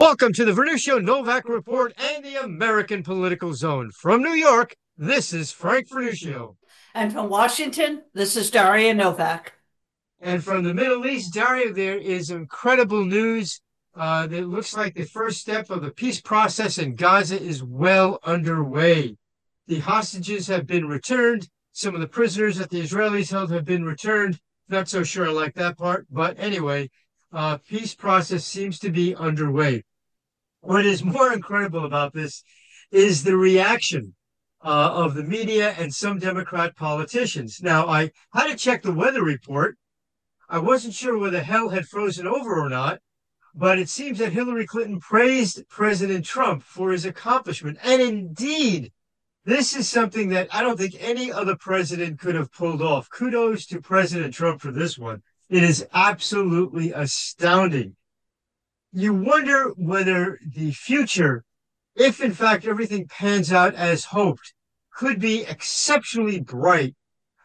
Welcome to the Vernuccio Novak Report and the American Political Zone. From New York, this is Frank Vernuccio. And from Washington, this is Daria Novak. And from the Middle East, Daria, there is incredible news. That looks like the first step of the peace process in Gaza is well underway. The hostages have been returned. Some of the prisoners that the Israelis held have been returned. Not so sure I like that part, but anyway, peace process seems to be underway. What is more incredible about this is the reaction of the media and some Democrat politicians. Now, I had to check the weather report. I wasn't sure whether hell had frozen over or not, but it seems that Hillary Clinton praised President Trump for his accomplishment. And indeed, this is something that I don't think any other president could have pulled off. Kudos to President Trump for this one. It is absolutely astounding. You wonder whether the future, if in fact everything pans out as hoped, could be exceptionally bright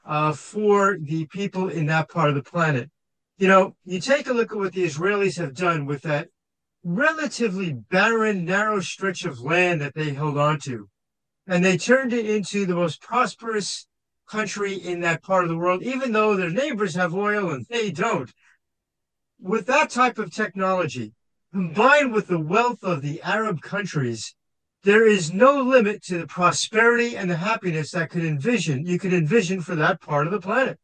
for the people in that part of the planet. You know, you take a look at what the Israelis have done with that relatively barren, narrow stretch of land that they held on to, and they turned it into the most prosperous country in that part of the world, even though their neighbors have oil and they don't. With that type of technology, combined with the wealth of the Arab countries, there is no limit to the prosperity and the happiness that you could envision for that part of the planet.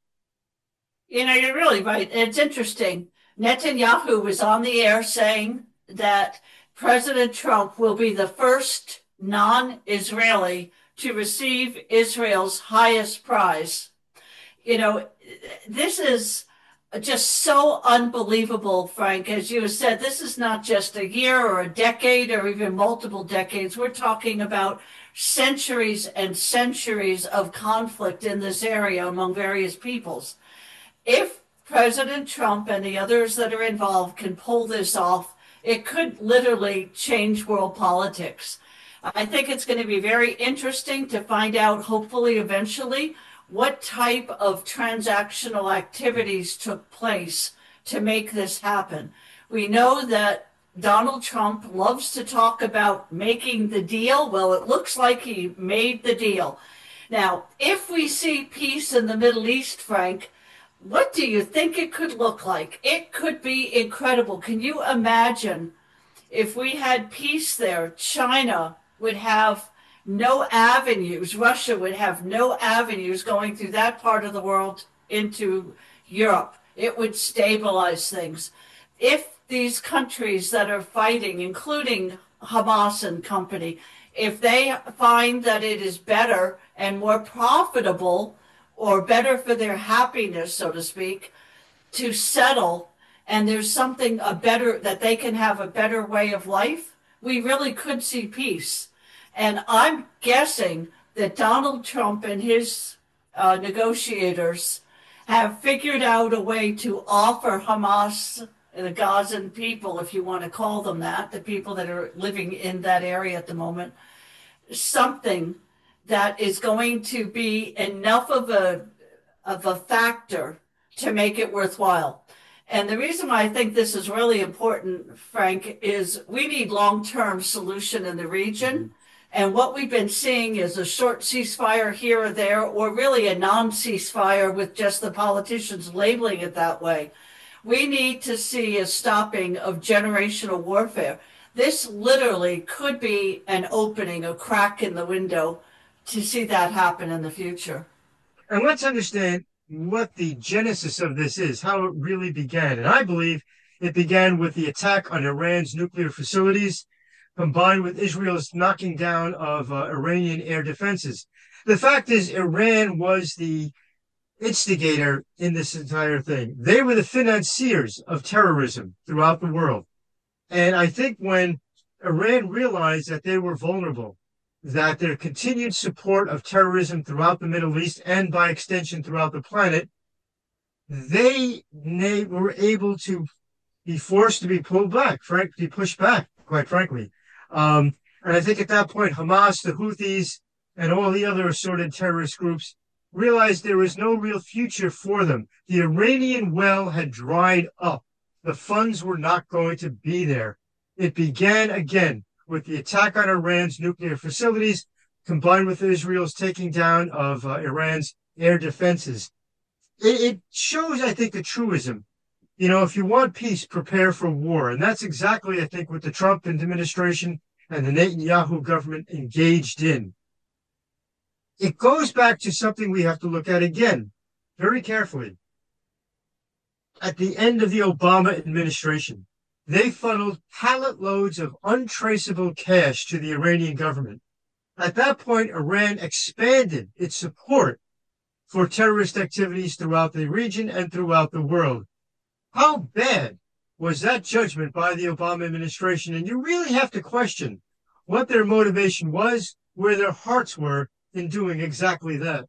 You know, you're really right. It's interesting. Netanyahu was on the air saying that President Trump will be the first non-Israeli to receive Israel's highest prize. You know, this is just so unbelievable, Frank. As you said, this is not just a year or a decade or even multiple decades. We're talking about centuries and centuries of conflict in this area among various peoples. If President Trump and the others that are involved can pull this off, it could literally change world politics. I think it's going to be very interesting to find out, hopefully, eventually, what type of transactional activities took place to make this happen. We know that Donald Trump loves to talk about making the deal. Well, it looks like he made the deal. Now, if we see peace in the Middle East, Frank, what do you think it could look like? It could be incredible. Can you imagine if we had peace there? China would have no avenues. Russia would have no avenues going through that part of the world into Europe. It would stabilize things. If these countries that are fighting, including Hamas and company, if they find that it is better and more profitable or better for their happiness, so to speak, to settle, and there's something a better, that they can have a better way of life, we really could see peace. And I'm guessing that Donald Trump and his negotiators have figured out a way to offer Hamas, the Gazan people, if you want to call them that, the people that are living in that area at the moment, something that is going to be enough of a factor to make it worthwhile. And the reason why I think this is really important, Frank, is we need long-term solution in the region. Mm-hmm. And what we've been seeing is a short ceasefire here or there, or really a non-ceasefire with just the politicians labeling it that way. We need to see a stopping of generational warfare. This literally could be an opening, a crack in the window to see that happen in the future. And let's understand what the genesis of this is, how it really began. And I believe it began with the attack on Iran's nuclear facilities, combined with Israel's knocking down of Iranian air defenses. The fact is, Iran was the instigator in this entire thing. They were the financiers of terrorism throughout the world. And I think when Iran realized that they were vulnerable, that their continued support of terrorism throughout the Middle East and by extension throughout the planet, they were able to be forced to be pulled back, to be pushed back, quite frankly. And I think at that point, Hamas, the Houthis, and all the other assorted terrorist groups realized there was no real future for them. The Iranian well had dried up. The funds were not going to be there. It began again with the attack on Iran's nuclear facilities, combined with Israel's taking down of Iran's air defenses. It shows, I think, the truism. You know, if you want peace, prepare for war. And that's exactly, I think, what the Trump administration and the Netanyahu government engaged in. It goes back to something we have to look at again very carefully. At the end of the Obama administration, they funneled pallet loads of untraceable cash to the Iranian government. At that point, Iran expanded its support for terrorist activities throughout the region and throughout the world. How bad was that judgment by the Obama administration? And you really have to question what their motivation was, where their hearts were in doing exactly that.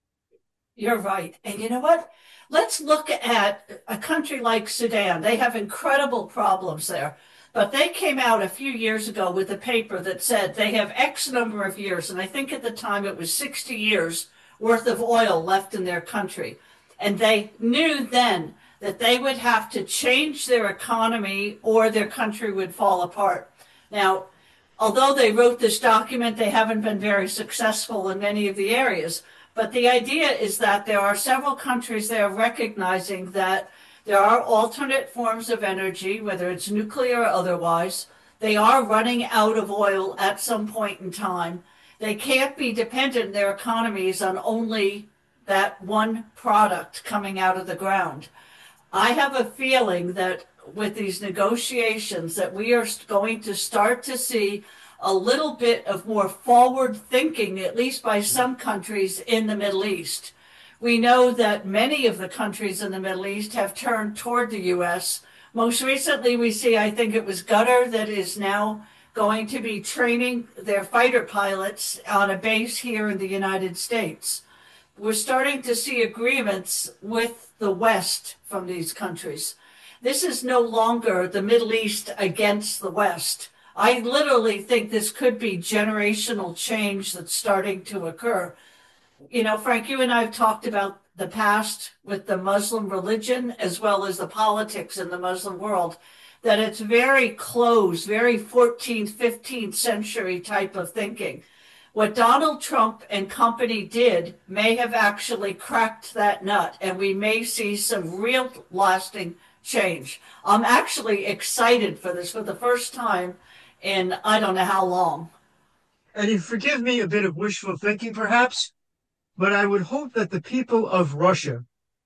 You're right. And you know what? Let's look at a country like Sudan. They have incredible problems there. But they came out a few years ago with a paper that said they have X number of years, and I think at the time it was 60 years worth of oil left in their country. And they knew then that they would have to change their economy or their country would fall apart. Now, although they wrote this document, they haven't been very successful in many of the areas. But the idea is that there are several countries there recognizing that there are alternate forms of energy, whether it's nuclear or otherwise. They are running out of oil at some point in time. They can't be dependent in their economies on only that one product coming out of the ground. I have a feeling that with these negotiations that we are going to start to see a little bit of more forward thinking, at least by some countries in the Middle East. We know that many of the countries in the Middle East have turned toward the U.S. Most recently, we see, I think it was Qatar that is now going to be training their fighter pilots on a base here in the United States. We're starting to see agreements with the West from these countries. This is no longer the Middle East against the West. I literally think this could be generational change that's starting to occur. You know, Frank, you and I have talked about the past with the Muslim religion as well as the politics in the Muslim world, that it's very closed, very 14th, 15th century type of thinking. What Donald Trump and company did may have actually cracked that nut, and we may see some real lasting change. I'm actually excited for this for the first time in I don't know how long. And you forgive me a bit of wishful thinking, perhaps, but I would hope that the people of Russia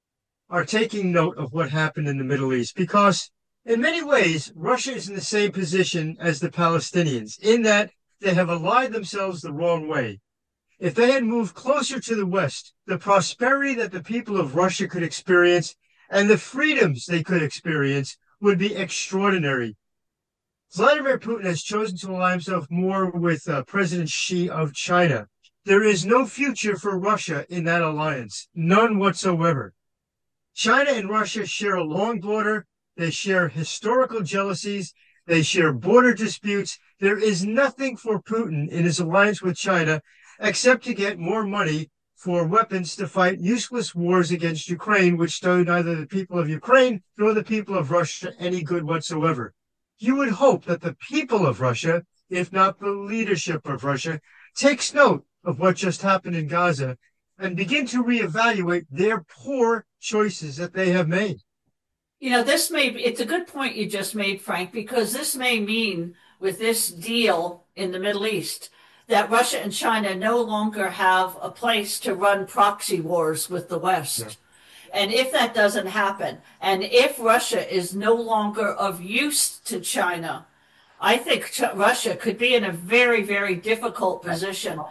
are taking note of what happened in the Middle East, because in many ways, Russia is in the same position as the Palestinians, in that they have allied themselves the wrong way. If they had moved closer to the West, the prosperity that the people of Russia could experience and the freedoms they could experience would be extraordinary. Vladimir Putin has chosen to ally himself more with President Xi of China. There is no future for Russia in that alliance, none whatsoever. China and Russia share a long border. They share historical jealousies. They share border disputes. There is nothing for Putin in his alliance with China except to get more money for weapons to fight useless wars against Ukraine, which do neither the people of Ukraine nor the people of Russia any good whatsoever. You would hope that the people of Russia, if not the leadership of Russia, takes note of what just happened in Gaza and begin to reevaluate their poor choices that they have made. You know, this may be, it's a good point you just made, Frank, because this may mean with this deal in the Middle East that Russia and China no longer have a place to run proxy wars with the West. Yeah. And if that doesn't happen, and if Russia is no longer of use to China, I think Russia could be in a very, very difficult position.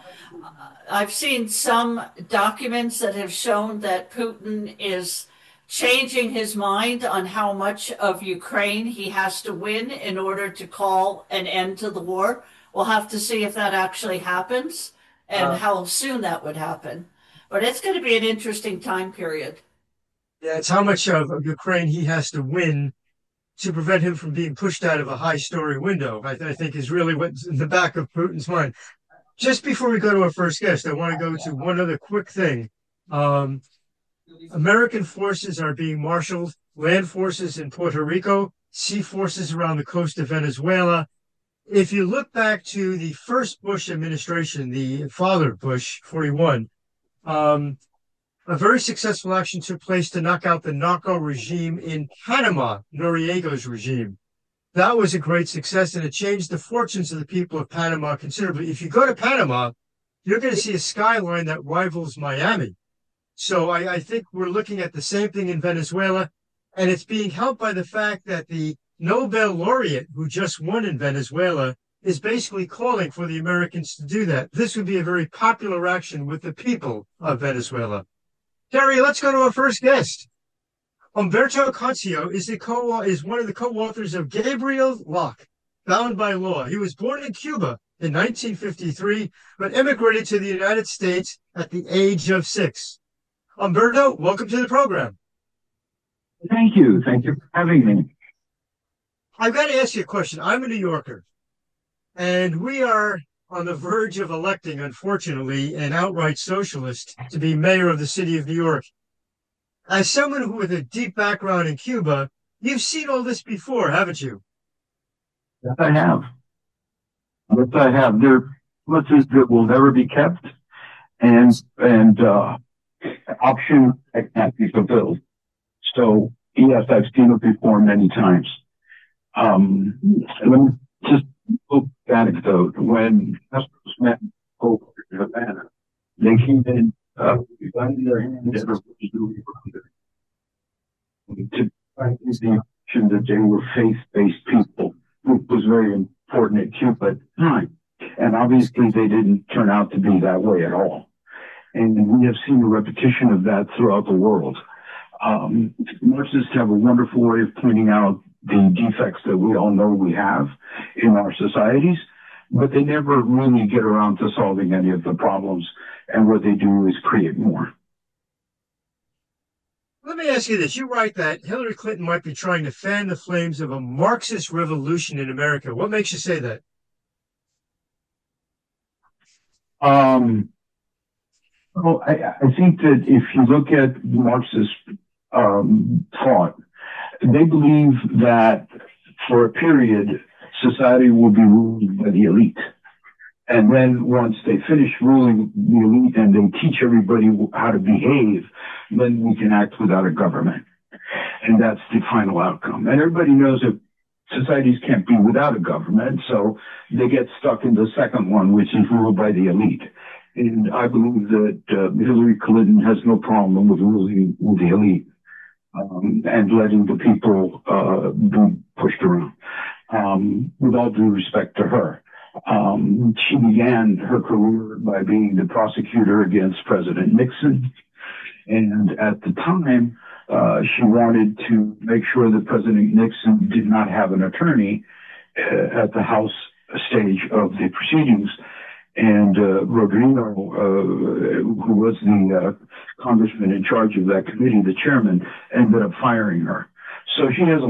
I've seen some documents that have shown that Putin is changing his mind on how much of Ukraine he has to win in order to call an end to the war. We'll have to see if that actually happens and how soon that would happen. But it's going to be an interesting time period. Yeah, it's how much of Ukraine he has to win to prevent him from being pushed out of a high-story window, I think is really what's in the back of Putin's mind. Just before we go to our first guest, I want to go to one other quick thing. American forces are being marshaled, land forces in Puerto Rico. sea forces around the coast of Venezuela. If you look back to the first Bush administration, the father Bush, 41, a very successful action took place to knock out the narco regime in Panama, Noriega's regime. That was a great success, and it changed the fortunes of the people of Panama considerably. If you go to Panama, you're going to see a skyline that rivals Miami. So I think we're looking at the same thing in Venezuela, and it's being helped by the fact that the Nobel laureate who just won in Venezuela is basically calling for the Americans to do that. This would be a very popular action with the people of Venezuela. Terry, let's go to our first guest. Umberto Concio is one of the co-authors of Gabriel Locke, Bound by Law. He was born in Cuba in 1953, but immigrated to the United States at the age of 6. Umberto, welcome to the program. Thank you. Thank you for having me. I've got to ask you a question. I'm a New Yorker, and we are on the verge of electing, unfortunately, an outright socialist to be mayor of the city of New York. As someone who with a deep background in Cuba, you've seen all this before, haven't you? Yes, I have. Yes, I have. There are promises that will never be kept, and options that can't be fulfilled. So, yes, I've seen it before many times. Let me just a anecdote. When Castro met over in Havana, they came in, divided their hands to find the impression that they were faith-based people, which was very important at Cuba at the time. And obviously they didn't turn out to be that way at all. And we have seen a repetition of that throughout the world. Marxists have a wonderful way of pointing out the defects that we all know we have in our societies, but they never really get around to solving any of the problems, and what they do is create more. Let me ask you this. You write that Hillary Clinton might be trying to fan the flames of a Marxist revolution in America. What makes you say that? Well, I think that if you look at Marxist thought, they believe that for a period, society will be ruled by the elite. And then once they finish ruling the elite and they teach everybody how to behave, then we can act without a government. And that's the final outcome. And everybody knows that societies can't be without a government, so they get stuck in the second one, which is ruled by the elite. And I believe that Hillary Clinton has no problem with ruling with the elite. And letting the people be pushed around. With all due respect to her, she began her career by being the prosecutor against President Nixon. And at the time, she wanted to make sure that President Nixon did not have an attorney at the House stage of the proceedings. And Rodrigo, who was the congressman in charge of that committee, the chairman, ended up firing her. So she has a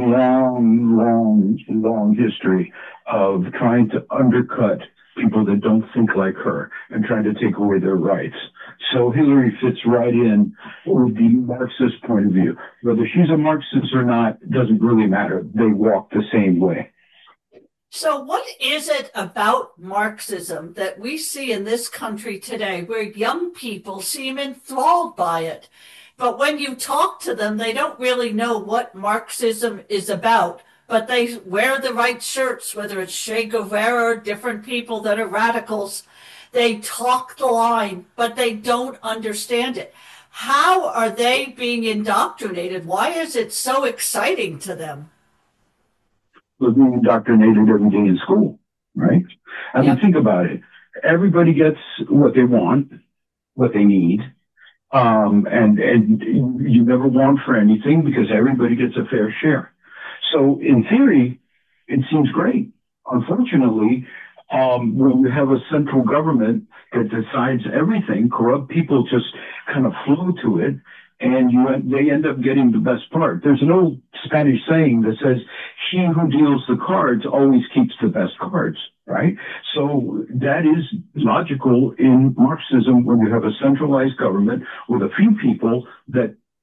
long history of trying to undercut people that don't think like her and trying to take away their rights. So Hillary fits right in with the Marxist point of view. Whether she's a Marxist or not doesn't really matter. They walk the same way. So what is it about Marxism that we see in this country today where young people seem enthralled by it? But when you talk to them, they don't really know what Marxism is about, but they wear the right shirts, whether it's Che Guevara or different people that are radicals. They talk the line, but they don't understand it. How are they being indoctrinated? Why is it so exciting to them? We're being indoctrinated every day in school, right? I mean, think about it. Everybody gets what they want, what they need, and you never want for anything because everybody gets a fair share. So in theory, it seems great. Unfortunately, when you have a central government that decides everything, corrupt people just kind of flow to it, and they end up getting the best part. There's an old Spanish saying that says, he who deals the cards always keeps the best cards, right? So that is logical in Marxism when you have a centralized government with a few people that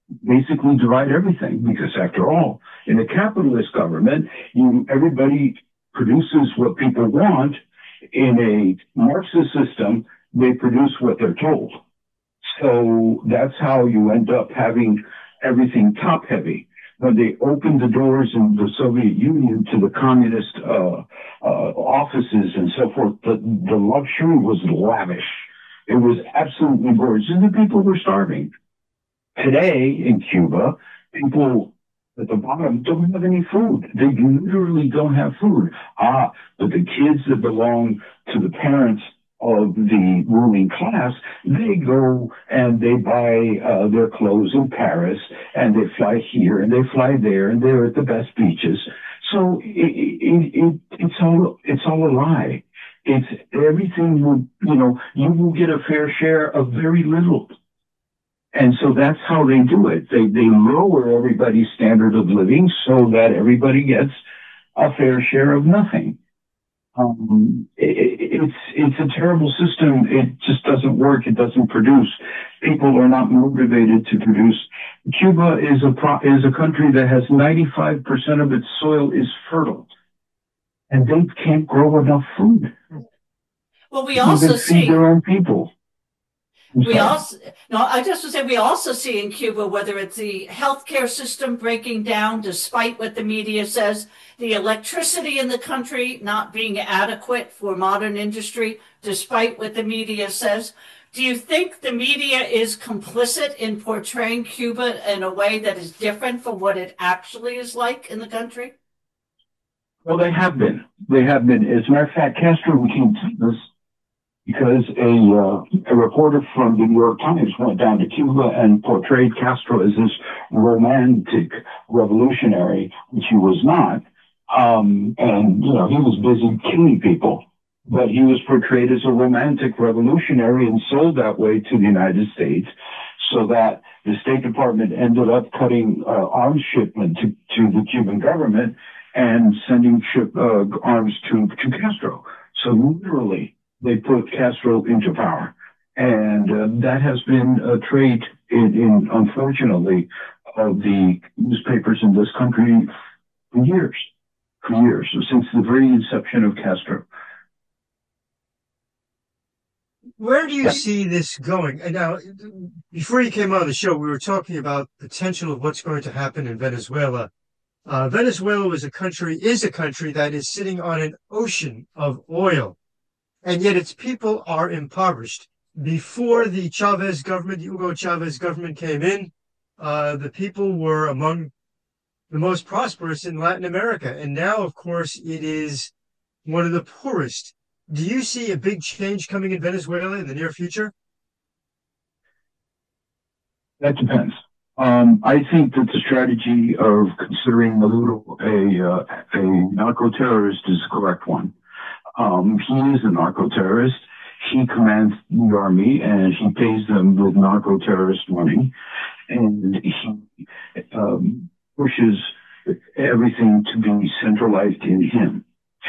basically divide everything, because after all, in a capitalist government, everybody produces what people want. In a Marxist system, they produce what they're told. So that's how you end up having everything top heavy. When they opened the doors in the Soviet Union to the communist offices and so forth, the luxury was lavish. It was absolutely gorgeous, and the people were starving. Today in Cuba, people at the bottom don't have any food. They literally don't have food. But the kids that belong to the parents of the ruling class, they go and they buy their clothes in Paris, and they fly here and they fly there, and they're at the best beaches. So it's all a lie. It's everything you will get a fair share of very little. And so that's how they do it. They lower everybody's standard of living so that everybody gets a fair share of nothing. It's a terrible system. It just doesn't work. It doesn't produce. People are not motivated to produce. Cuba is a country that has 95% of its soil is fertile, and they can't grow enough food. Well, we also see their own people. We also see in Cuba, whether it's the healthcare system breaking down, despite what the media says, the electricity in the country not being adequate for modern industry, despite what the media says. Do you think the media is complicit in portraying Cuba in a way that is different from what it actually is like in the country? Well, they have been. As a matter of fact, Castro became famous because a reporter from the New York Times went down to Cuba and portrayed Castro as this romantic revolutionary, which he was not. And he was busy killing people, but he was portrayed as a romantic revolutionary and sold that way to the United States, so that the State Department ended up cutting arms shipment to the Cuban government and sending arms to Castro. So literally, they put Castro into power. And that has been a trait, unfortunately, of the newspapers in this country for years, since the very inception of Castro. Where do you see this going? And now, before you came on the show, we were talking about potential of what's going to happen in Venezuela. Venezuela is a country that is sitting on an ocean of oil, and yet its people are impoverished. Before the Hugo Chavez government came in, the people were among the most prosperous in Latin America. And now, of course, it is one of the poorest. Do you see a big change coming in Venezuela in the near future? That depends. I think that the strategy of considering Maduro a narco-terrorist is the correct one. He is a narco-terrorist. He commands the army, and he pays them with narco-terrorist money, and he pushes everything to be centralized in him.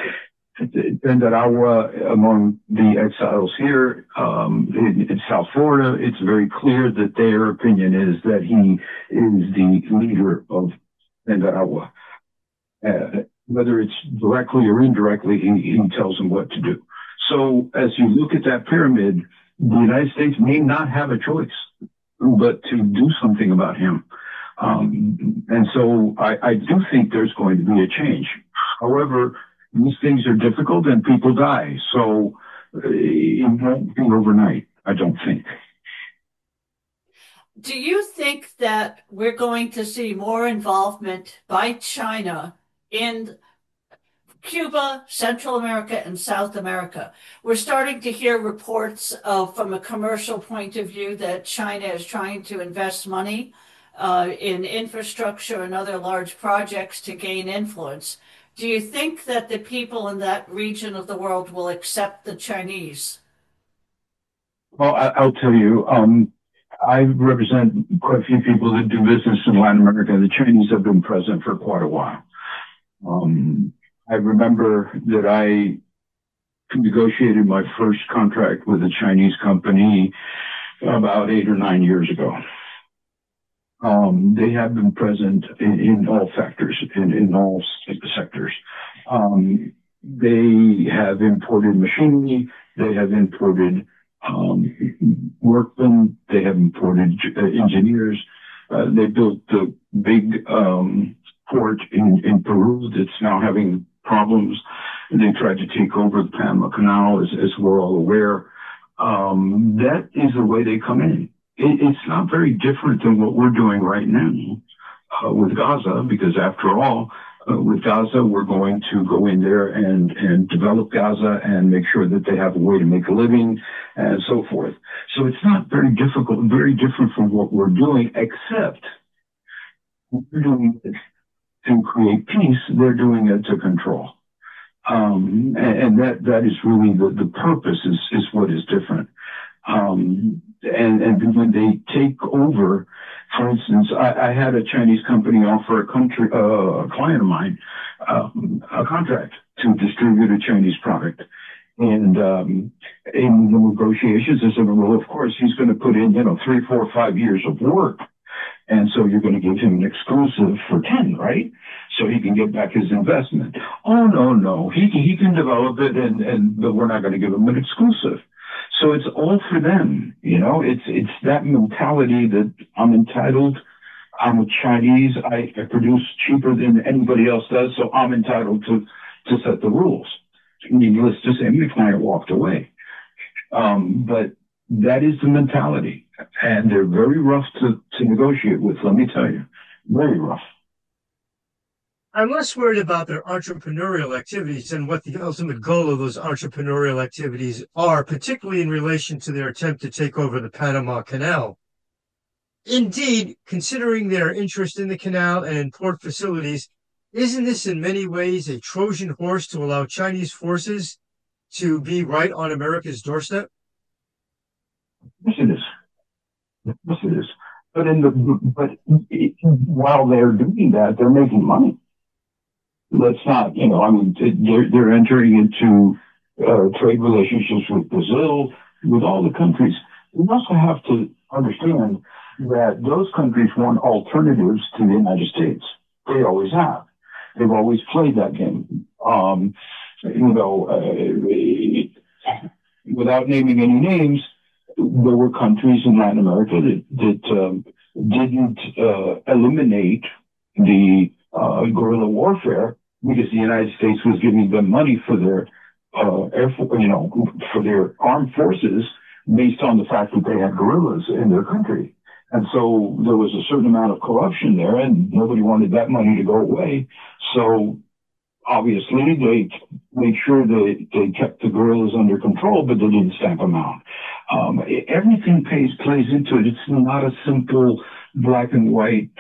Tendagua, among the exiles here in South Florida, it's very clear that their opinion is that he is the leader of Tendagua. Whether it's directly or indirectly, he tells them what to do. So as you look at that pyramid, the United States may not have a choice but to do something about him. And so I do think there's going to be a change. However, these things are difficult and people die. So it won't be overnight, I don't think. Do you think that we're going to see more involvement by China in Cuba, Central America, and South America? We're starting to hear reports from a commercial point of view, that China is trying to invest money in infrastructure and other large projects to gain influence. Do you think that the people in that region of the world will accept the Chinese? Well, I'll tell you, I represent quite a few people that do business in Latin America. The Chinese have been present for quite a while. I remember that I negotiated my first contract with a Chinese company about 8 or 9 years ago. They have been present in all factors, in all sectors. They have imported machinery. They have imported workmen. They have imported engineers. They built the big port in Peru that's now having problems. They tried to take over the Panama Canal, as we're all aware. That is the way they come in. It's not very different than what we're doing right now with Gaza, because after all, with Gaza, we're going to go in there and develop Gaza and make sure that they have a way to make a living and so forth. So it's not very difficult, very different from what we're doing, except we're doing it to create peace. They're doing it to control. And that is really the purpose is what is different. And when they take over, for instance, I had a Chinese company offer a client of mine, a contract to distribute a Chinese product. And in the negotiations, I said, well, of course, he's going to put in, 3, 4, 5 years of work. And so you're going to give him an exclusive for 10, right? So he can get back his investment. Oh, no. He can develop it, but we're not going to give him an exclusive. So it's all for them, it's that mentality that I'm entitled. I'm a Chinese. I produce cheaper than anybody else does. So I'm entitled to set the rules. Needless to say, my client walked away. But that is the mentality. And they're very rough to negotiate with, let me tell you. Very rough. I'm less worried about their entrepreneurial activities and what the ultimate goal of those entrepreneurial activities are, particularly in relation to their attempt to take over the Panama Canal. Indeed, considering their interest in the canal and in port facilities, isn't this in many ways a Trojan horse to allow Chinese forces to be right on America's doorstep? Yes, it is. Yes, it is. But while they're doing that, they're making money. Let's not, they're entering into trade relationships with Brazil, with all the countries. We also have to understand that those countries want alternatives to the United States. They always have. They've always played that game. Without naming any names, there were countries in Latin America that didn't eliminate the guerrilla warfare because the United States was giving them money for their for their armed forces based on the fact that they had guerrillas in their country. And so there was a certain amount of corruption there, and nobody wanted that money to go away. So obviously they made sure they kept the guerrillas under control, but they didn't stamp them out. Everything plays into it. It's not a simple black and white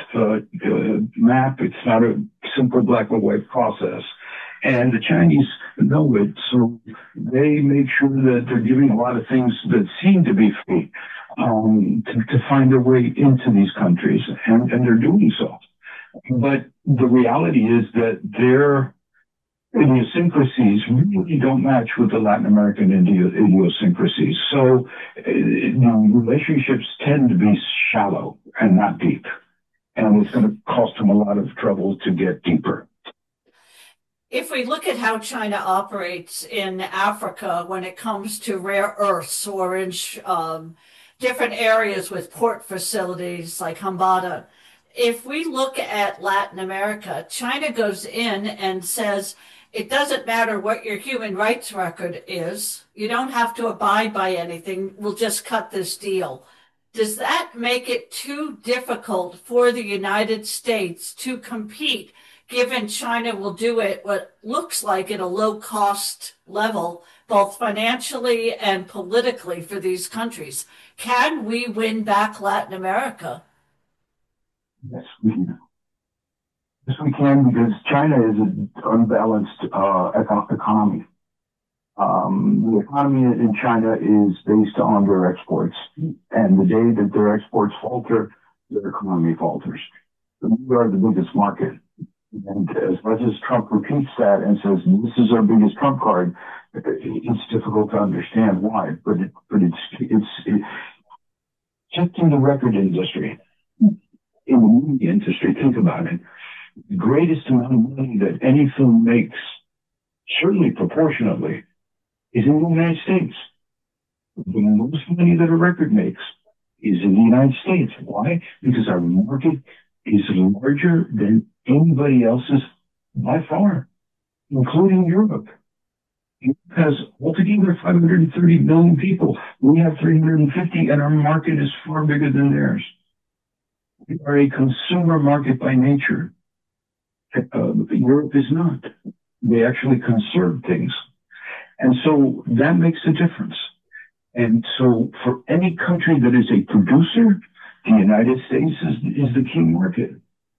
map. It's not a simple black and white process. And the Chinese know it, so they make sure that they're giving a lot of things that seem to be free to find their way into these countries, and they're doing so. But the reality is that their idiosyncrasies really don't match with the Latin American idiosyncrasies. So the relationships tend to be shallow and not deep. And it's going to cost them a lot of trouble to get deeper. If we look at how China operates in Africa when it comes to rare earths or in different areas with port facilities like Hambata, if we look at Latin America, China goes in and says, it doesn't matter what your human rights record is. You don't have to abide by anything. We'll just cut this deal. Does that make it too difficult for the United States to compete, given China will do it what looks like at a low-cost level, both financially and politically for these countries? Can we win back Latin America? Yes, we can. Yes, we can, because China is an unbalanced economy. The economy in China is based on their exports, and the day that their exports falter, their economy falters. We are the biggest market. And as much as Trump repeats that and says, this is our biggest trump card, it's difficult to understand why. But it's just in the record industry. In in the movie industry, think about it. The greatest amount of money that any film makes, certainly proportionately, is in the United States. The most money that a record makes is in the United States. Why? Because our market is larger than anybody else's by far, including Europe. Europe has altogether 530 million people. We have 350, and our market is far bigger than theirs. We are a consumer market by nature. Europe is not. They actually conserve things. And so that makes a difference. And so for any country that is a producer, the United States is the key market.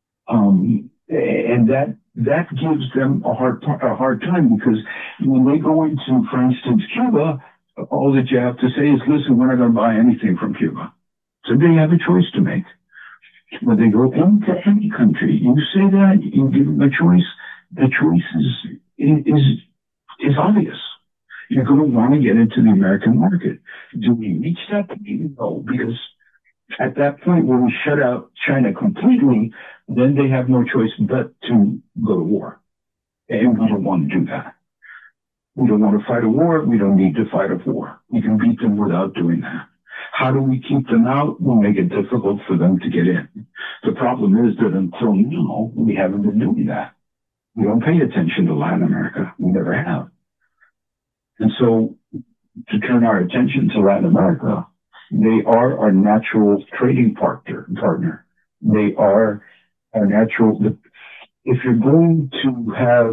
And that gives them a hard time, because when they go into, for instance, Cuba, all that you have to say is, listen, we're not going to buy anything from Cuba. So they have a choice to make. When they go into any country, you say that, you give them a choice, the choice is obvious. You're going to want to get into the American market. Do we reach that point? No, because at that point when we shut out China completely, then they have no choice but to go to war. And we don't want to do that. We don't want to fight a war. We don't need to fight a war. We can beat them without doing that. How do we keep them out? We'll make it difficult for them to get in. The problem is that until now, we haven't been doing that. We don't pay attention to Latin America. We never have. And so to turn our attention to Latin America, they are our natural trading partner. They are our natural, if you're going to have,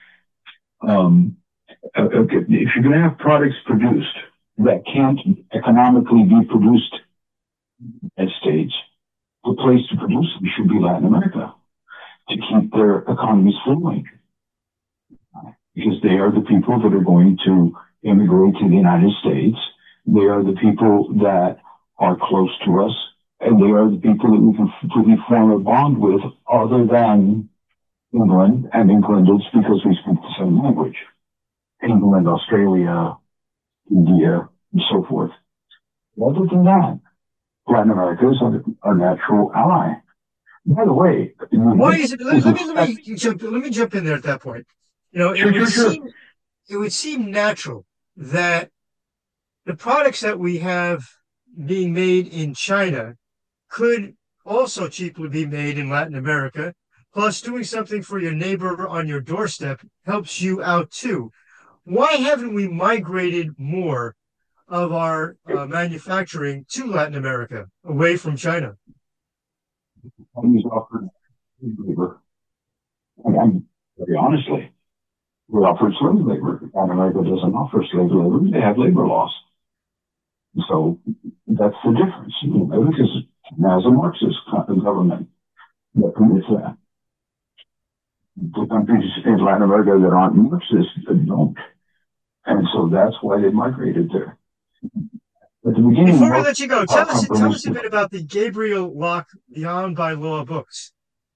if you're going to have products produced that can't economically be produced in the United States, the place to produce them should be Latin America to keep their economies flowing. Because they are the people that are going to immigrate to the United States. They are the people that are close to us, and they are the people that we can really form a bond with, other than England. And England is because we speak the same language. England, Australia, India, and so forth. Other than that, Latin America is our natural ally. By the way, why is it? Let me jump in there at that point. You know, it would seem natural that the products that we have being made in China could also cheaply be made in Latin America. Plus, doing something for your neighbor on your doorstep helps you out too. Why haven't we migrated more of our manufacturing to Latin America, away from China? Companies offer labor. And very honestly, we offer slave labor. Latin America doesn't offer slave labor. They have labor laws. So that's the difference. Because now, as a Marxist government that permits that. The countries in Latin America that aren't Marxist don't. And so that's why they migrated there. At the beginning, before we let you go, tell us a bit about the Gabriel Locke Bound by Law books.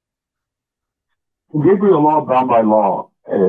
Gabriel Locke Bound by Law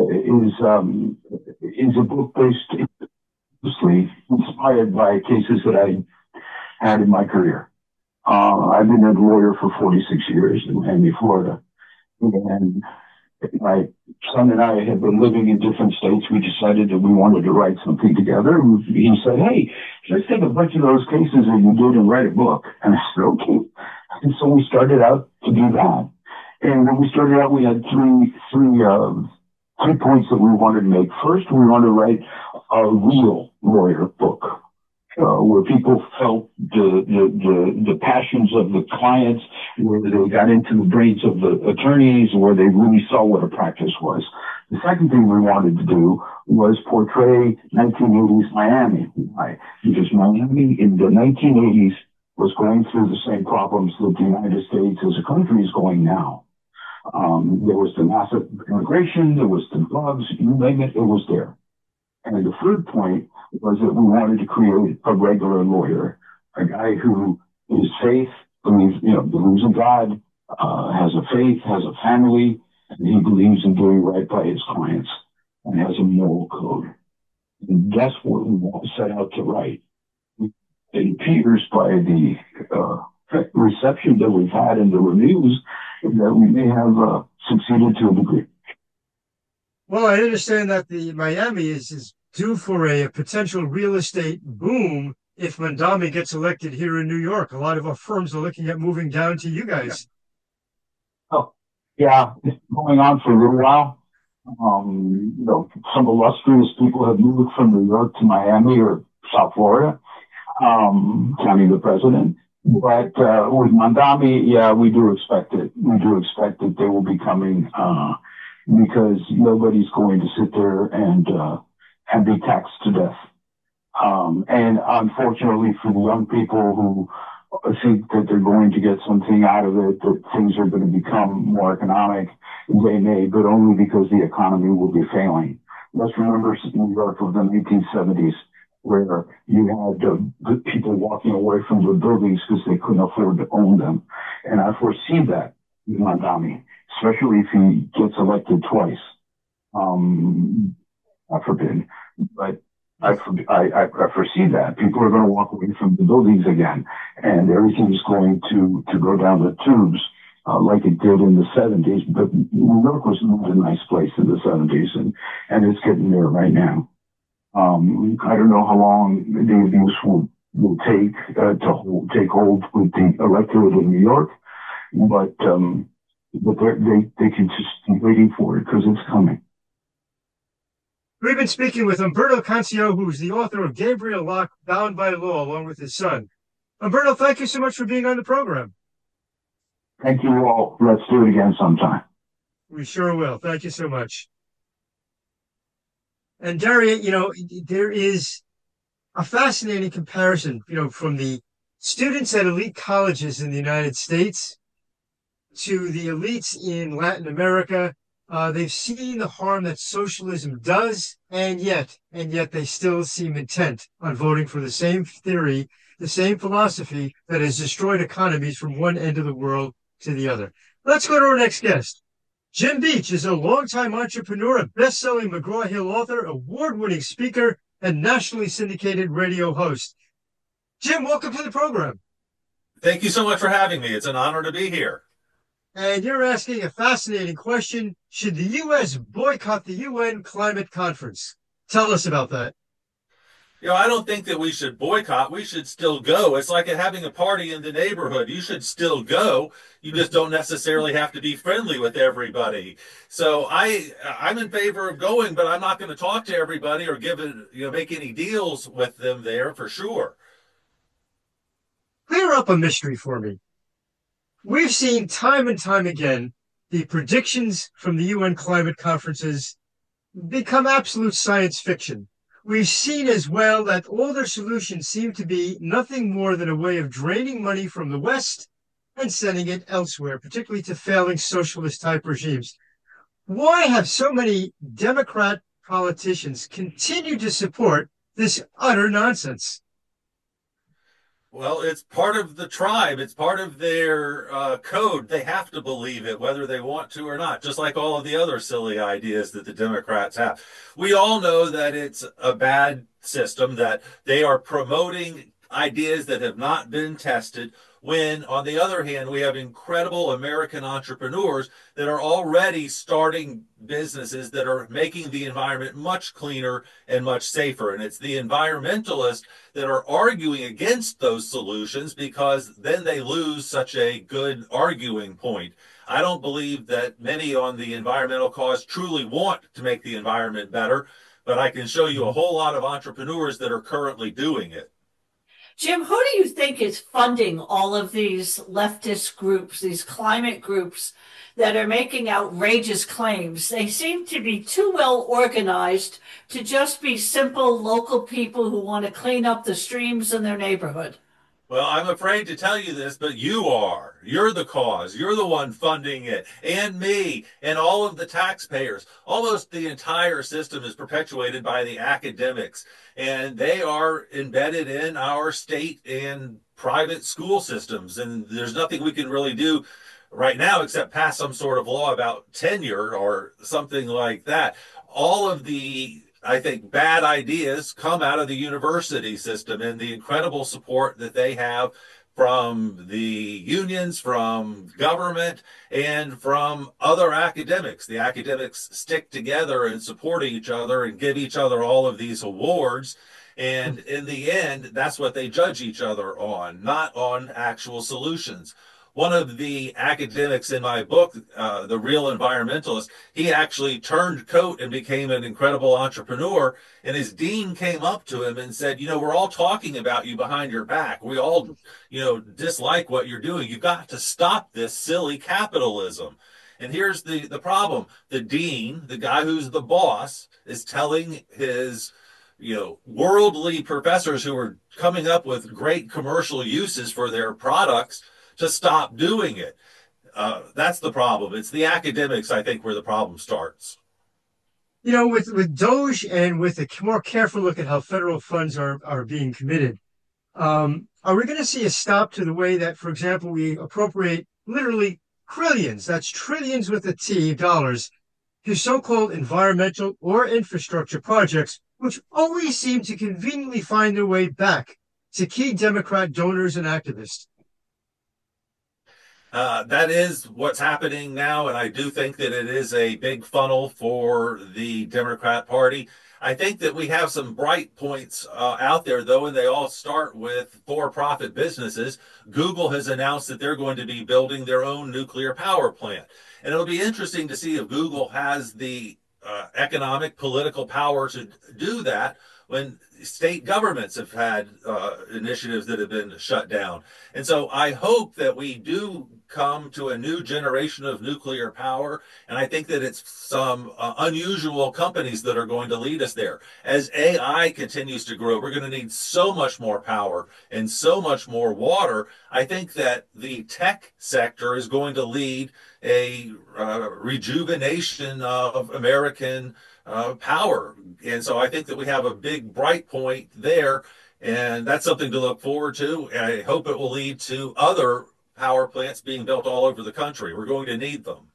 is a book based loosely inspired by cases that I had in my career. I've been a lawyer for 46 years in Miami, Florida. And my son and I had been living in different states. We decided that we wanted to write something together. He said, hey, let's take a bunch of those cases that you did and write a book. And I said, okay. And so we started out to do that. And when we started out, we had three points that we wanted to make. First, we wanted to write a real lawyer book. Where people felt the passions of the clients, where they got into the brains of the attorneys, where they really saw what a practice was. The second thing we wanted to do was portray 1980s Miami. Why? Because Miami in the 1980s was going through the same problems that the United States as a country is going now. There was the massive immigration, there was the drugs, you name it, it was there. And the third point was that we wanted to create a regular lawyer, a guy who is faith, believes in God, has a faith, has a family, and he believes in doing right by his clients and has a moral code. And that's what we set out to write. It appears by the reception that we've had in the reviews, that we may have succeeded to a degree. Well, I understand that the Miami is due for a potential real estate boom if Mamdani gets elected here in New York. A lot of our firms are looking at moving down to you guys. Oh, yeah, it's going on for a little while. Some illustrious people have moved from New York to Miami or South Florida, counting the president. But with Mamdani, yeah, we do expect it. We do expect that they will be coming because nobody's going to sit there and be taxed to death. And unfortunately for the young people who think that they're going to get something out of it, that things are going to become more economic, they may, but only because the economy will be failing. Let's remember New York of the 1970s, where you had people walking away from the buildings because they couldn't afford to own them. And I foresee that with Mamdani, especially if he gets elected twice. God forbid. But I foresee that people are going to walk away from the buildings again, and everything is going to go down the tubes like it did in the 70s. But New York was not a nice place in the 70s, and it's getting there right now. I don't know how long the abuse will take to take hold with the electorate in New York, but they can just be waiting for it because it's coming. We've been speaking with Umberto Cancio, who is the author of Gabriel Locke, Bound by Law, along with his son. Umberto, thank you so much for being on the program. Thank you all. Let's do it again sometime. We sure will. Thank you so much. And Daria, there is a fascinating comparison, from the students at elite colleges in the United States to the elites in Latin America. They've seen the harm that socialism does, and yet they still seem intent on voting for the same theory, the same philosophy that has destroyed economies from one end of the world to the other. Let's go to our next guest. Jim Beach is a longtime entrepreneur, a best-selling McGraw-Hill author, award-winning speaker, and nationally syndicated radio host. Jim, welcome to the program. Thank you so much for having me. It's an honor to be here. And you're asking a fascinating question. Should the U.S. boycott the UN climate conference? Tell us about that. I don't think that we should boycott. We should still go. It's like having a party in the neighborhood. You should still go. You just don't necessarily have to be friendly with everybody. So I'm in favor of going, but I'm not going to talk to everybody or make any deals with them there for sure. Clear up a mystery for me. We've seen time and time again the predictions from the UN climate conferences become absolute science fiction. We've seen as well that all their solutions seem to be nothing more than a way of draining money from the West and sending it elsewhere, particularly to failing socialist type regimes. Why have so many Democrat politicians continued to support this utter nonsense? Well, it's part of the tribe. It's part of their code. They have to believe it, whether they want to or not, just like all of the other silly ideas that the Democrats have. We all know that it's a bad system, that they are promoting ideas that have not been tested, when, on the other hand, we have incredible American entrepreneurs that are already starting businesses that are making the environment much cleaner and much safer. And it's the environmentalists that are arguing against those solutions because then they lose such a good arguing point. I don't believe that many on the environmental cause truly want to make the environment better, but I can show you a whole lot of entrepreneurs that are currently doing it. Jim, who do you think is funding all of these leftist groups, these climate groups that are making outrageous claims? They seem to be too well organized to just be simple local people who want to clean up the streams in their neighborhood. Well, I'm afraid to tell you this, but you are. You're the cause. You're the one funding it. And me and all of the taxpayers. Almost the entire system is perpetuated by the academics. And they are embedded in our state and private school systems. And there's nothing we can really do right now except pass some sort of law about tenure or something like that. All of the, I think, bad ideas come out of the university system and the incredible support that they have from the unions, from government, and from other academics. The academics stick together and support each other and give each other all of these awards. And in the end, that's what they judge each other on, not on actual solutions. One of the academics in my book, The Real Environmentalist, he actually turned coat and became an incredible entrepreneur. And his dean came up to him and said, we're all talking about you behind your back. We all, dislike what you're doing. You got to stop this silly capitalism. And here's the problem. The dean, the guy who's the boss, is telling his worldly professors who are coming up with great commercial uses for their products to stop doing it. That's the problem. It's the academics, I think, where the problem starts. With DOGE and with a more careful look at how federal funds are being committed, are we going to see a stop to the way that, for example, we appropriate literally trillions, that's trillions with a T, dollars, to so-called environmental or infrastructure projects, which always seem to conveniently find their way back to key Democrat donors and activists? That is what's happening now, and I do think that it is a big funnel for the Democrat Party. I think that we have some bright points out there, though, and they all start with for-profit businesses. Google has announced that they're going to be building their own nuclear power plant. And it'll be interesting to see if Google has the economic, political power to do that when state governments have had initiatives that have been shut down. And so I hope that we do come to a new generation of nuclear power. And I think that it's some unusual companies that are going to lead us there. As AI continues to grow, we're going to need so much more power and so much more water. I think that the tech sector is going to lead a rejuvenation of American power. And so I think that we have a big bright point there, and that's something to look forward to. And I hope it will lead to other power plants being built all over the country. We're going to need them.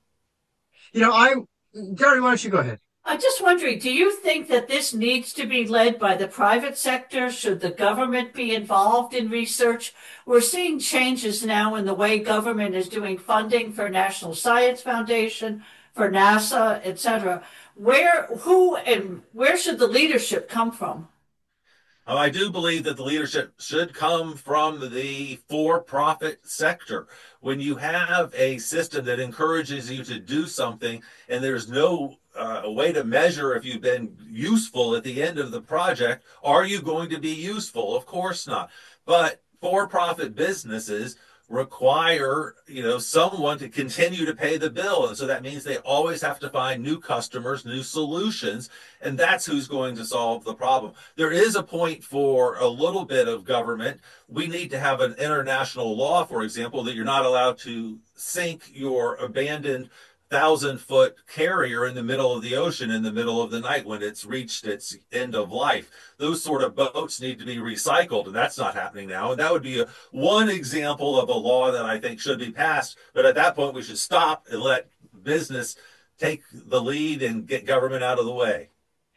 Gary, why don't you go ahead? I'm just wondering, do you think that this needs to be led by the private sector? Should the government be involved in research? We're seeing changes now in the way government is doing funding for National Science Foundation, for NASA, etc. Where should the leadership come from? I do believe that the leadership should come from the for-profit sector. When you have a system that encourages you to do something and there's no way to measure if you've been useful at the end of the project, are you going to be useful? Of course not. But for-profit businesses require someone to continue to pay the bill, and so that means they always have to find new customers, new solutions, and that's who's going to solve the problem. There is a point for a little bit of government. We need to have an international law, for example, that you're not allowed to sink your abandoned 1,000-foot carrier in the middle of the ocean in the middle of the night when it's reached its end of life. Those sort of boats need to be recycled, and that's not happening now. And that would be one example of a law that I think should be passed. But at that point, we should stop and let business take the lead and get government out of the way.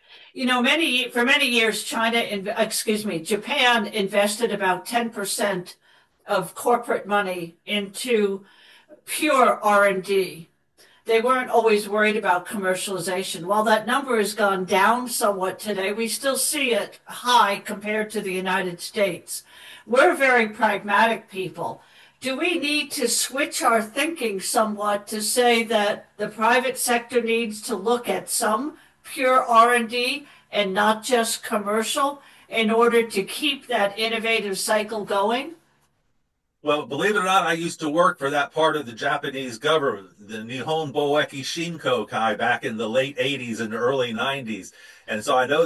For many years, Japan invested about 10% of corporate money into pure R&D. They weren't always worried about commercialization. While that number has gone down somewhat today, we still see it high compared to the United States. We're very pragmatic people. Do we need to switch our thinking somewhat to say that the private sector needs to look at some pure R&D and not just commercial in order to keep that innovative cycle going? Well, believe it or not, I used to work for that part of the Japanese government, the Nihon Boeki Shinko Kai, back in the late 80s and early 90s. And so I know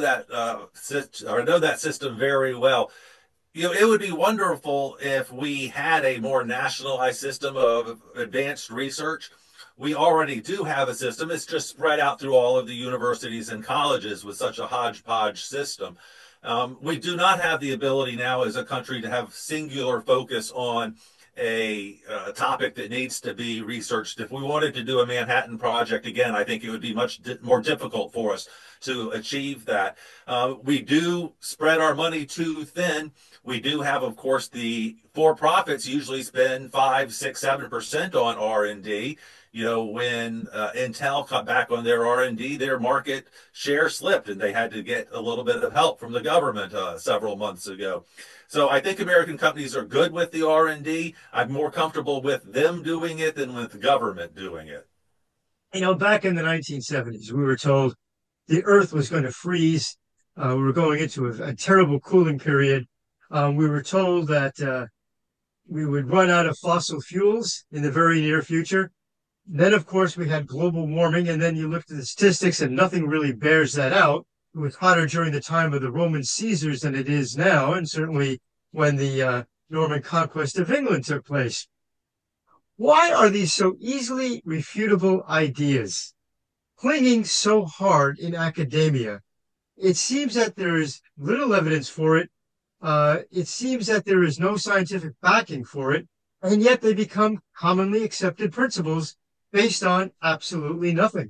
that system very well. It would be wonderful if we had a more nationalized system of advanced research. We already do have a system. It's just spread out through all of the universities and colleges with such a hodgepodge system. We do not have the ability now as a country to have singular focus on a topic that needs to be researched. If we wanted to do a Manhattan Project again, I think it would be much more difficult for us to achieve that. We do spread our money too thin. We do have, of course, the for-profits usually spend 5, 6, 7% on R&D. When Intel cut back on their R&D, their market share slipped, and they had to get a little bit of help from the government several months ago. So I think American companies are good with the R&D. I'm more comfortable with them doing it than with the government doing it. Back in the 1970s, we were told the Earth was going to freeze. We were going into a terrible cooling period. We were told that we would run out of fossil fuels in the very near future. Then, of course, we had global warming, and then you looked at the statistics, and nothing really bears that out. It was hotter during the time of the Roman Caesars than it is now, and certainly when the Norman conquest of England took place. Why are these so easily refutable ideas clinging so hard in academia? It seems that there is little evidence for it. It seems that there is no scientific backing for it, and yet they become commonly accepted principles based on absolutely nothing.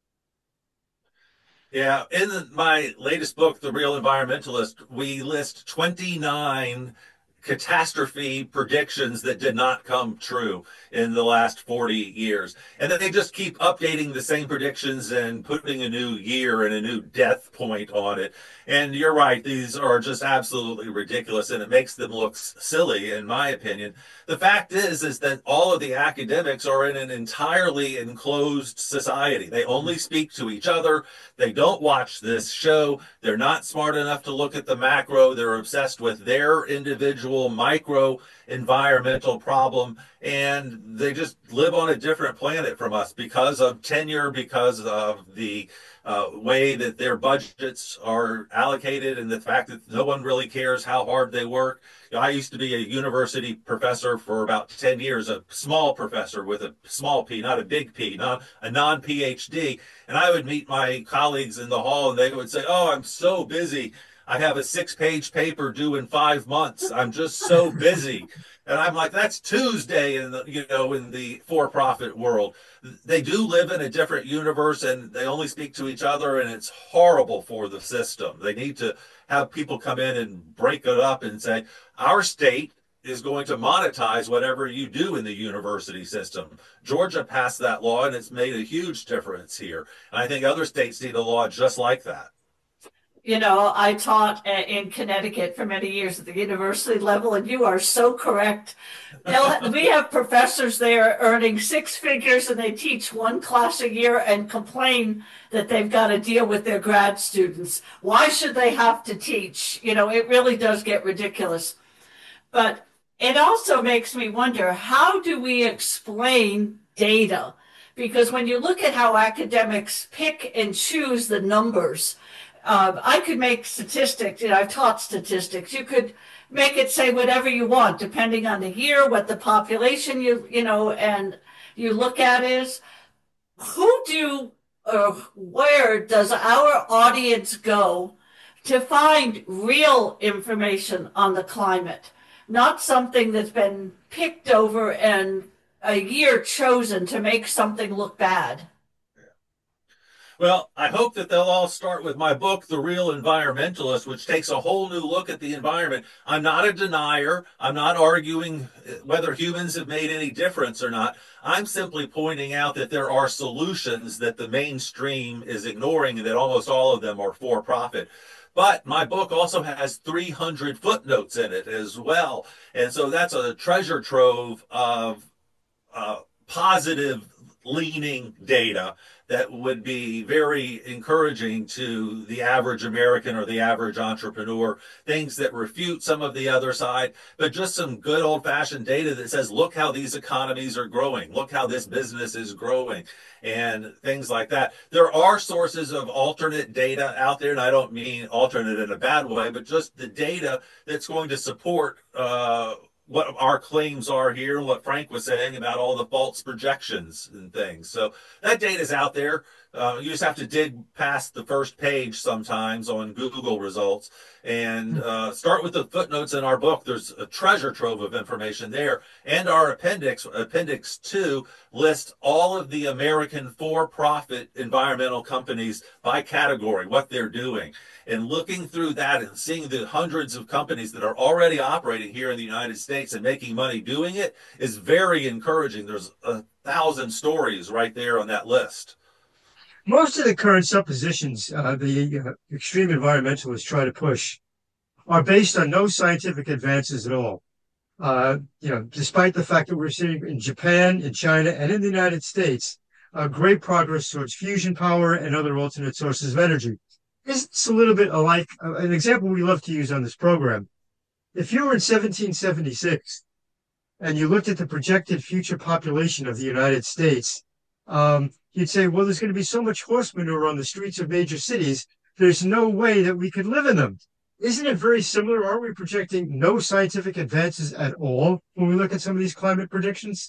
Yeah, in my latest book, The Real Environmentalist, we list 29 catastrophe predictions that did not come true in the last 40 years. And then they just keep updating the same predictions and putting a new year and a new death point on it. And you're right, these are just absolutely ridiculous, and it makes them look silly, in my opinion. The fact is that all of the academics are in an entirely enclosed society. They only speak to each other. They don't watch this show. They're not smart enough to look at the macro. They're obsessed with their individual micro environmental problem, and they just live on a different planet from us because of tenure, because of the way that their budgets are allocated, and the fact that no one really cares how hard they work. I used to be a university professor for about 10 years, a small professor with a small P, not a big P, not a non-PhD. And I would meet my colleagues in the hall, and they would say, "Oh, I'm so busy. I have a 6-page paper due in 5 months. I'm just so busy." And I'm like, that's Tuesday in the for-profit world. They do live in a different universe, and they only speak to each other, and it's horrible for the system. They need to have people come in and break it up and say, our state is going to monetize whatever you do in the university system. Georgia passed that law, and it's made a huge difference here. And I think other states need a law just like that. I taught in Connecticut for many years at the university level, and you are so correct. We have professors there earning 6 figures, and they teach 1 class a year and complain that they've got to deal with their grad students. Why should they have to teach? It really does get ridiculous. But it also makes me wonder, how do we explain data? Because when you look at how academics pick and choose the numbers, I could make statistics, I've taught statistics. You could make it say whatever you want, depending on the year, what the population and you look at is, where does our audience go to find real information on the climate? Not something that's been picked over and a year chosen to make something look bad. Well, I hope that they'll all start with my book, The Real Environmentalist, which takes a whole new look at the environment. I'm not a denier. I'm not arguing whether humans have made any difference or not. I'm simply pointing out that there are solutions that the mainstream is ignoring, and that almost all of them are for profit. But my book also has 300 footnotes in it as well. And so that's a treasure trove of positive leaning data that would be very encouraging to the average American or the average entrepreneur, things that refute some of the other side, but just some good old-fashioned data that says, look how these economies are growing, look how this business is growing, and things like that. There are sources of alternate data out there, and I don't mean alternate in a bad way, but just the data that's going to support what our claims are here, and what Frank was saying about all the false projections and things. So that data is out there. You just have to dig past the first page sometimes on Google results and start with the footnotes in our book. There's a treasure trove of information there. And our appendix 2, lists all of the American for-profit environmental companies by category, what they're doing. And looking through that and seeing the hundreds of companies that are already operating here in the United States and making money doing it is very encouraging. There's 1,000 stories right there on that list. Most of the current suppositions the extreme environmentalists try to push are based on no scientific advances at all. Despite the fact that we're seeing in Japan, in China, and in the United States, great progress towards fusion power and other alternate sources of energy. It's a little bit alike. An example we love to use on this program. If you were in 1776 and you looked at the projected future population of the United States, you'd say, well, there's going to be so much horse manure on the streets of major cities, there's no way that we could live in them. Isn't it very similar? Aren't we projecting no scientific advances at all when we look at some of these climate predictions?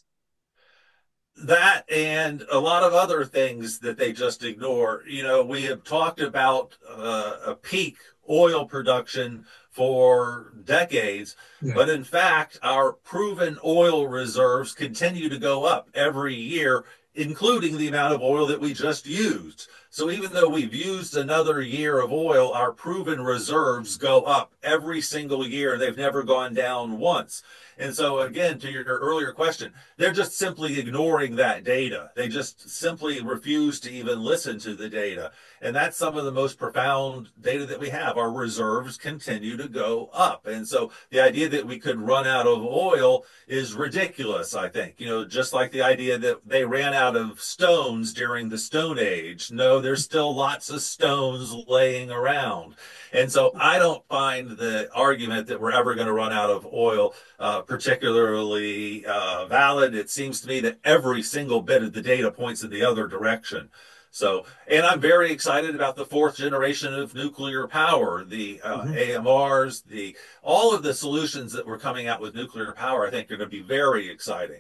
That and a lot of other things that they just ignore. We have talked about a peak oil production for decades, but in fact, our proven oil reserves continue to go up every year, including the amount of oil that we just used. So even though we've used another year of oil, our proven reserves go up every single year. They've never gone down once. And so again, to your earlier question, they're just simply ignoring that data. They just simply refuse to even listen to the data. And that's some of the most profound data that we have. Our reserves continue to go up. And so the idea that we could run out of oil is ridiculous, I think. Just like the idea that they ran out of stones during the Stone Age. No, there's still lots of stones laying around. And so I don't find the argument that we're ever going to run out of oil particularly valid. It seems to me that every single bit of the data points in the other direction. So, and I'm very excited about the fourth generation of nuclear power, the AMRs, all of the solutions that we're coming out with nuclear power, I think are going to be very exciting.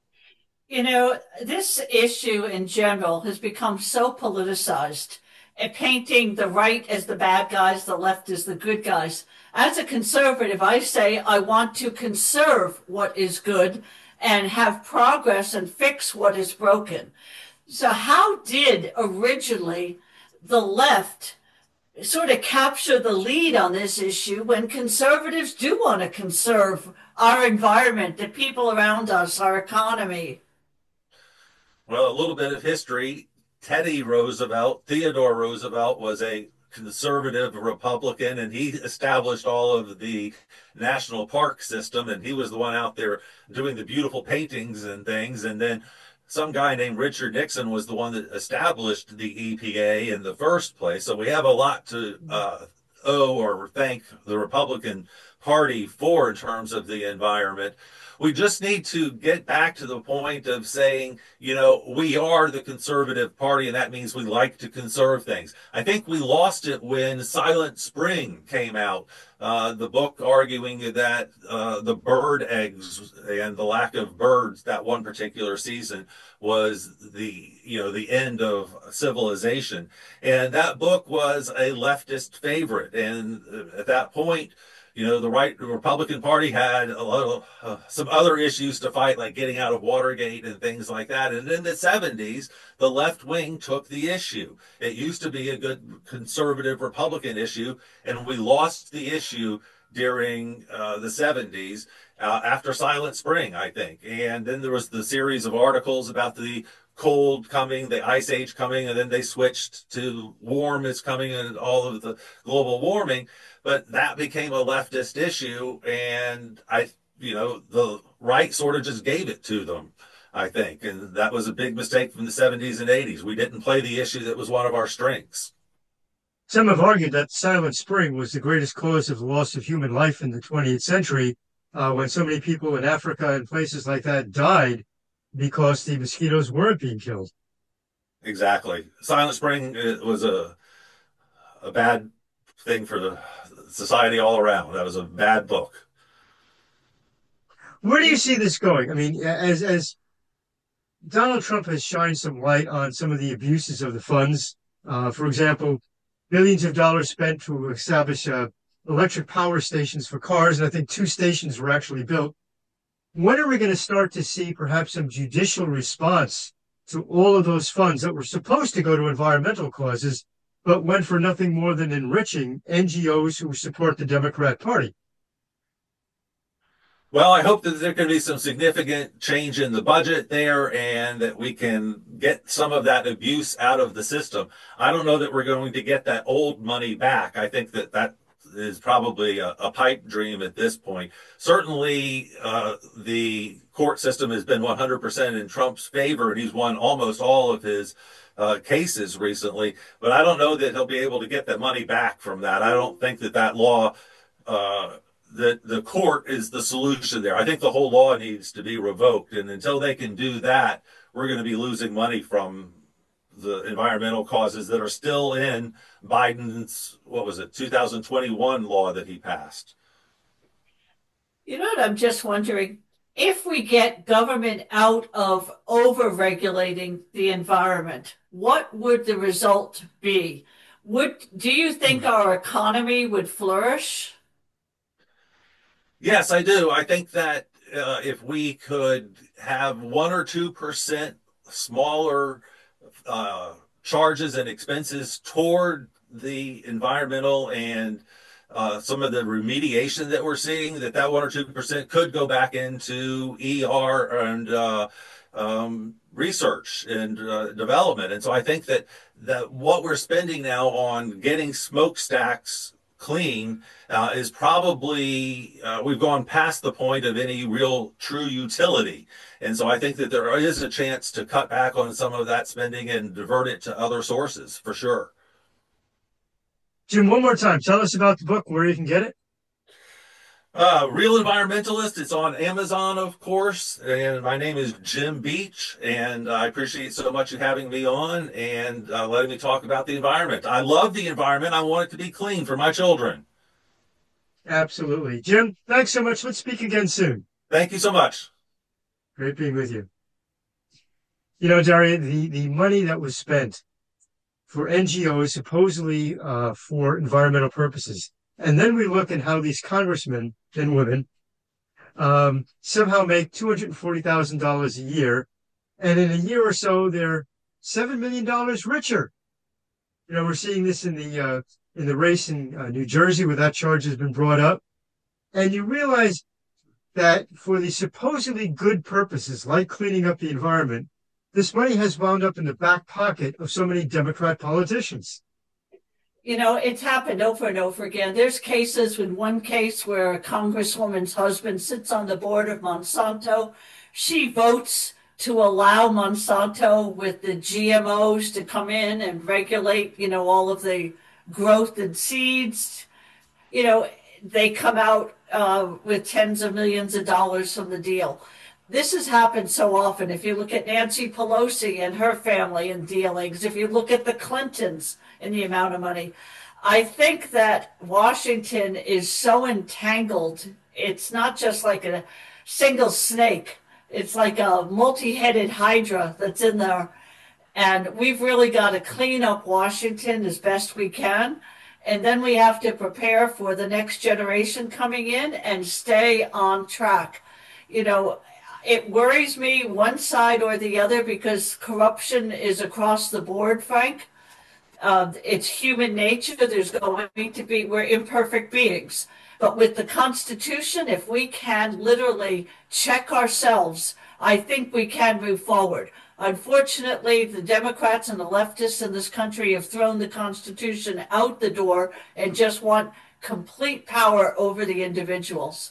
This issue in general has become so politicized, painting the right as the bad guys, the left as the good guys. As a conservative, I say I want to conserve what is good and have progress and fix what is broken. So how did originally the left sort of capture the lead on this issue when conservatives do want to conserve our environment, the people around us, our economy? Well, a little bit of history. Theodore Roosevelt was a conservative Republican, and he established all of the national park system, and he was the one out there doing the beautiful paintings and things. And then some guy named Richard Nixon was the one that established the EPA in the first place. So we have a lot to owe or thank the Republican Party for in terms of the environment. We just need to get back to the point of saying, we are the conservative party, and that means we like to conserve things. I think we lost it when Silent Spring came out, the book arguing that the bird eggs and the lack of birds that one particular season was the end of civilization. And that book was a leftist favorite. And at that point, the Republican Party had some other issues to fight, like getting out of Watergate and things like that. And in the 70s, the left wing took the issue. It used to be a good conservative Republican issue, and we lost the issue during the 70s after Silent Spring, I think. And then there was the series of articles about the cold coming, the ice age coming, and then they switched to warm is coming and all of the global warming. But that became a leftist issue, and the right sort of just gave it to them, I think. And that was a big mistake from the 70s and 80s. We didn't play the issue that was one of our strengths. Some have argued that Silent Spring was the greatest cause of the loss of human life in the 20th century, when so many people in Africa and places like that died because the mosquitoes weren't being killed. Exactly. Silent Spring was a bad thing for the society all around. That was a bad book. Where do you see this going? I mean, as Donald Trump has shined some light on some of the abuses of the funds. For example, billions of dollars spent to establish electric power stations for cars, and I think 2 stations were actually built. When are we going to start to see perhaps some judicial response to all of those funds that were supposed to go to environmental causes, but went for nothing more than enriching NGOs who support the Democrat Party? Well, I hope that there can be some significant change in the budget there and that we can get some of that abuse out of the system. I don't know that we're going to get that old money back. I think that that is probably a pipe dream at this point. Certainly, the court system has been 100% in Trump's favor, and he's won almost all of his cases recently. But I don't know that he'll be able to get that money back from that. I don't think that that law that the court is the solution there. I think the whole law needs to be revoked. And until they can do that, we're going to be losing money from the environmental causes that are still in Biden's, 2021 law that he passed. You know what? I'm just wondering if we get government out of over-regulating the environment, what would the result be? Do you think our economy would flourish? Yes, I do. I think that if we could have 1 or 2% smaller charges and expenses toward the environmental and some of the remediation that we're seeing, that 1 or 2% could go back into ER and research and development. And so I think that what we're spending now on getting smokestacks clean is probably we've gone past the point of any real true utility. And so I think that there is a chance to cut back on some of that spending and divert it to other sources for sure. Jim, one more time, tell us about the book, where you can get it. Real Environmentalist. It's on Amazon, of course. And my name is Jim Beach. And I appreciate so much you having me on and letting me talk about the environment. I love the environment. I want it to be clean for my children. Absolutely. Jim, thanks so much. Let's speak again soon. Thank you so much. Great being with you. You know, Daria, the money that was spent for NGOs supposedly for environmental purposes, and then we look at how these congressmen and women somehow make $240,000 a year, and in a year or so they're $7 million richer. You know, we're seeing this in the race in New Jersey, where that charge has been brought up, and you realize that for the supposedly good purposes, like cleaning up the environment, this money has wound up in the back pocket of so many Democrat politicians. You know, it's happened over and over again. There's cases, in one case where a congresswoman's husband sits on the board of Monsanto. She votes to allow Monsanto with the GMOs to come in and regulate, you know, all of the growth and seeds. You know, they come out with tens of millions of dollars from the deal. This has happened so often. If you look at Nancy Pelosi and her family and dealings, if you look at the Clintons and the amount of money, I think that Washington is so entangled. It's not just like a single snake. It's like a multi-headed hydra that's in there. And we've really got to clean up Washington as best we can. And then we have to prepare for the next generation coming in and stay on track. You know, it worries me one side or the other because corruption is across the board, Frank. It's human nature. There's going to be, we're imperfect beings. But with the Constitution, if we can literally check ourselves, I think we can move forward. Unfortunately, the Democrats and the leftists in this country have thrown the Constitution out the door and just want complete power over the individuals.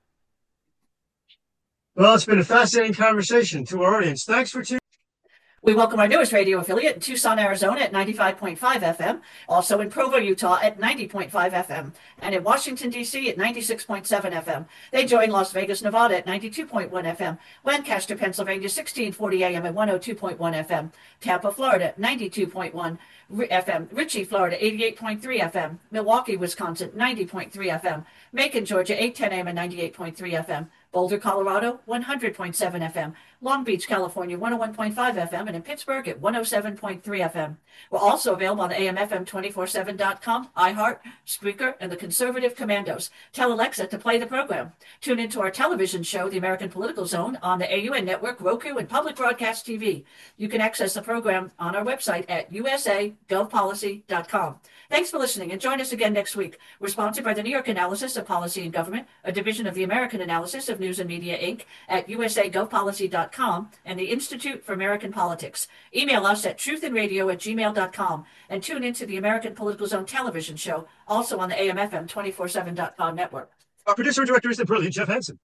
Well, it's been a fascinating conversation. To our audience, thanks for tuning. We welcome our newest radio affiliate in Tucson, Arizona at 95.5 FM, also in Provo, Utah at 90.5 FM, and in Washington, D.C. at 96.7 FM. They join Las Vegas, Nevada at 92.1 FM, Lancaster, Pennsylvania, 1640 AM at 102.1 FM, Tampa, Florida at 92.1, FM, Ritchie, Florida, 88.3 FM, Milwaukee, Wisconsin, 90.3 FM, Macon, Georgia, 810 AM and 98.3 FM, Boulder, Colorado, 100.7 FM, Long Beach, California, 101.5 FM, and in Pittsburgh at 107.3 FM. We're also available on AMFM247.com, iHeart, Spreaker, and the Conservative Commandos. Tell Alexa to play the program. Tune into our television show, The American Political Zone, on the AUN Network, Roku, and Public Broadcast TV. You can access the program on our website at usagovpolicy.com. Thanks for listening, and join us again next week. We're sponsored by the New York Analysis of Policy and Government, a division of the American Analysis of News and Media, Inc., at usagovpolicy.com, and the Institute for American Politics. Email us at truthandradio@gmail.com, and tune into the American Political Zone television show, also on the AMFM247.com network. Our producer and director is the brilliant Jeff Henson.